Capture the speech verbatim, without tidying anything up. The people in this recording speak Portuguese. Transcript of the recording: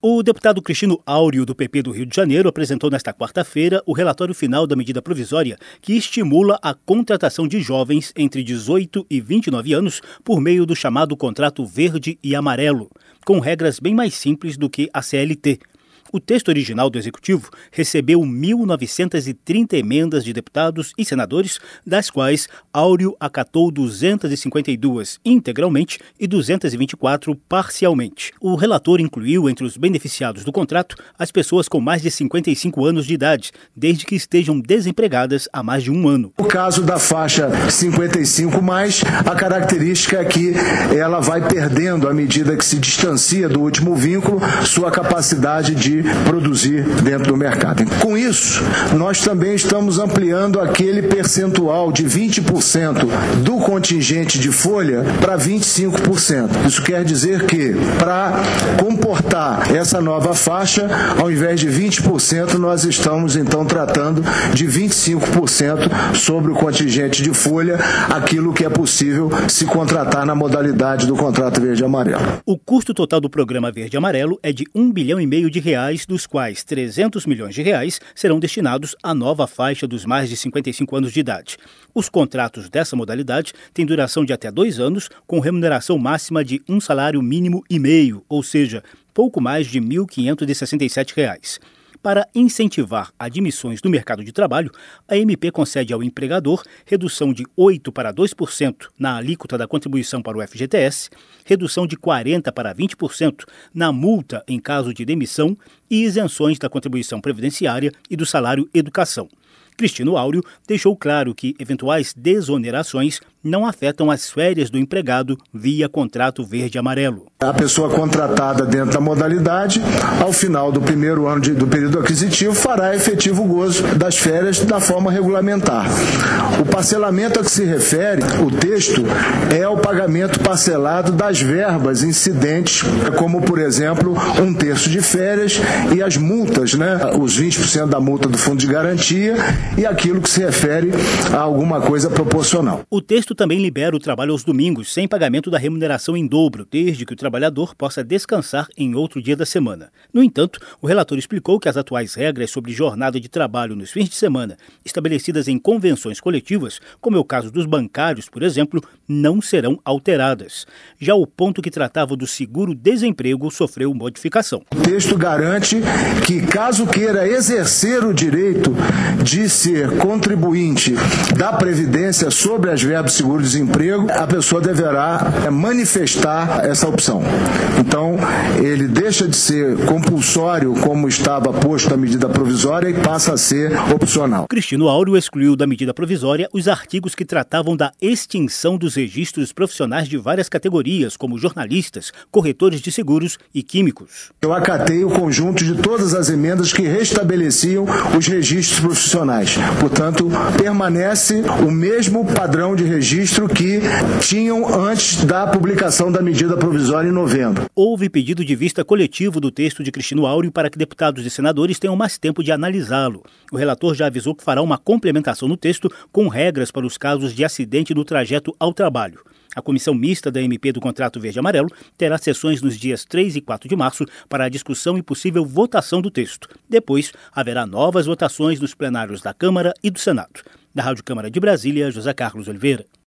O deputado Cristino Áureo, do P P do Rio de Janeiro, apresentou nesta quarta-feira o relatório final da medida provisória que estimula a contratação de jovens entre dezoito e vinte e nove anos por meio do chamado contrato verde e amarelo, com regras bem mais simples do que a C L T. O texto original do Executivo recebeu mil novecentas e trinta emendas de deputados e senadores, das quais Áureo acatou duzentas e cinquenta e duas integralmente e duzentas e vinte e quatro parcialmente. O relator incluiu entre os beneficiados do contrato as pessoas com mais de cinquenta e cinco anos de idade, desde que estejam desempregadas há mais de um ano. No caso da faixa cinquenta e cinco mais, a característica é que ela vai perdendo, à medida que se distancia do último vínculo, sua capacidade de produzir dentro do mercado. Com isso, nós também estamos ampliando aquele percentual de vinte por cento do contingente de folha para vinte e cinco por cento. Isso quer dizer que, para comportar essa nova faixa, ao invés de vinte por cento, nós estamos então tratando de vinte e cinco por cento sobre o contingente de folha, aquilo que é possível se contratar na modalidade do contrato verde e amarelo. O custo total do programa verde e amarelo é de um bilhão e meio de reais, dos quais trezentos milhões de reais serão destinados à nova faixa dos mais de cinquenta e cinco anos de idade. Os contratos dessa modalidade têm duração de até dois anos, com remuneração máxima de um salário mínimo e meio, ou seja, pouco mais de mil quinhentos e sessenta e sete reais. Para incentivar admissões no mercado de trabalho, a M P concede ao empregador redução de oito para dois por cento na alíquota da contribuição para o F G T S, redução de quarenta para vinte por cento na multa em caso de demissão e isenções da contribuição previdenciária e do salário educação. Cristino Áureo deixou claro que eventuais desonerações não afetam as férias do empregado via contrato verde e amarelo. A pessoa contratada dentro da modalidade, ao final do primeiro ano de, do período aquisitivo, fará efetivo gozo das férias da forma regulamentar. O parcelamento a que se refere, o texto, é o pagamento parcelado das verbas incidentes, como, por exemplo, um terço de férias e as multas, né? Os vinte por cento da multa do fundo de garantia e aquilo que se refere a alguma coisa proporcional. O texto também libera o trabalho aos domingos, sem pagamento da remuneração em dobro, desde que o trabalhador possa descansar em outro dia da semana. No entanto, o relator explicou que as atuais regras sobre jornada de trabalho nos fins de semana, estabelecidas em convenções coletivas, como é o caso dos bancários, por exemplo, não serão alteradas. Já o ponto que tratava do seguro-desemprego sofreu modificação. O texto garante que, caso queira exercer o direito de ser contribuinte da Previdência sobre as verbas de seguro-desemprego, a pessoa deverá manifestar essa opção. Então, ele deixa de ser compulsório, como estava posto a medida provisória, e passa a ser opcional. Cristino Áureo excluiu da medida provisória os artigos que tratavam da extinção dos registros profissionais de várias categorias, como jornalistas, corretores de seguros e químicos. Eu acatei o conjunto de todas as emendas que restabeleciam os registros profissionais. Portanto, permanece o mesmo padrão de registro que tinham antes da publicação da medida provisória em novembro. Houve pedido de vista coletivo do texto de Cristino Áureo para que deputados e senadores tenham mais tempo de analisá-lo. O relator já avisou que fará uma complementação no texto com regras para os casos de acidente no trajeto ao trabalho. A comissão mista da M P do contrato verde e amarelo terá sessões nos dias três e quatro de março para a discussão e possível votação do texto. Depois, haverá novas votações nos plenários da Câmara e do Senado. Da Rádio Câmara de Brasília, José Carlos Oliveira.